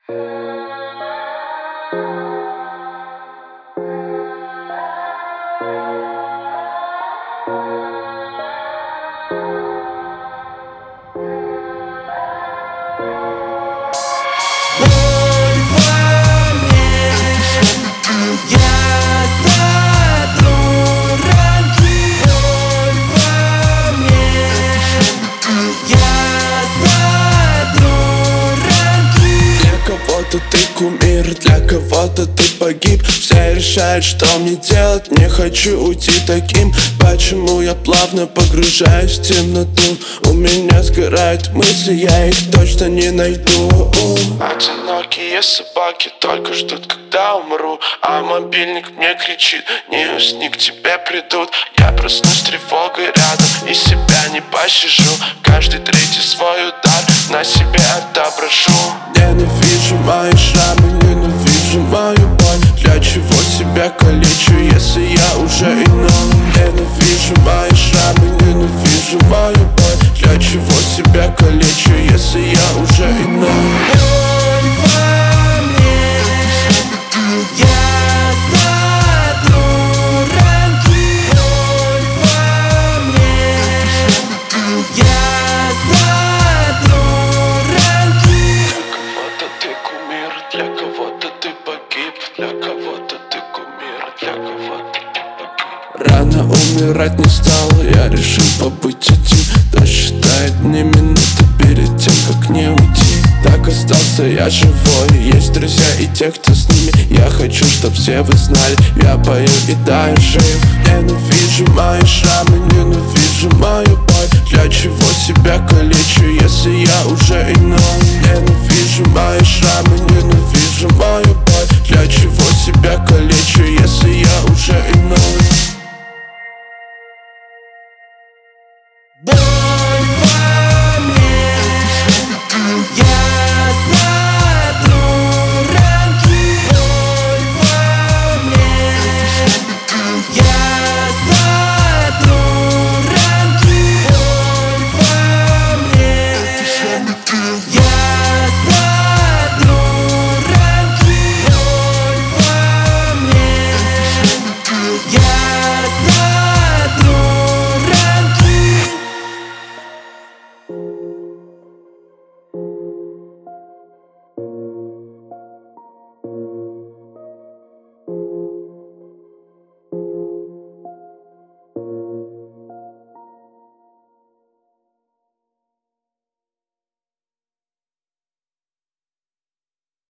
Ты кумир, для кого-то ты погиб. Все решают, что мне делать, не хочу уйти таким. Почему я плавно погружаюсь в темноту? У меня сгорают мысли, я их точно не найду. Одинокие собаки только ждут, когда умру. А мобильник мне кричит: не усни, к тебе придут. Я проснусь с тревогой рядом и себя не пощажу. Каждый третий свой удар на себе отображу. Ненавижу мои шрамы, ненавижу мою боль. Для чего себя калечу, если я уже иной? Ненавижу мои шрамы, ненавижу мою боль. Для чего себя калечу, если я уже иной? Боль во мне, я затру рамки. Боль во мне, я затру рамки. Для кого-то ты погиб, для кого-то ты кумир, для кого-то ты погиб. Рано умирать не стал, я решил побыть один. Дождь считает мне минуты перед тем, как не уйти. Так остался я живой, есть друзья и те, кто с ними. Я хочу, чтоб все вы знали, я пою и таю жив. Ненавижу мои шрамы, ненавижу мою боль. Для чего себя калечу, если я уже иной? Ненавижу мои шрамы,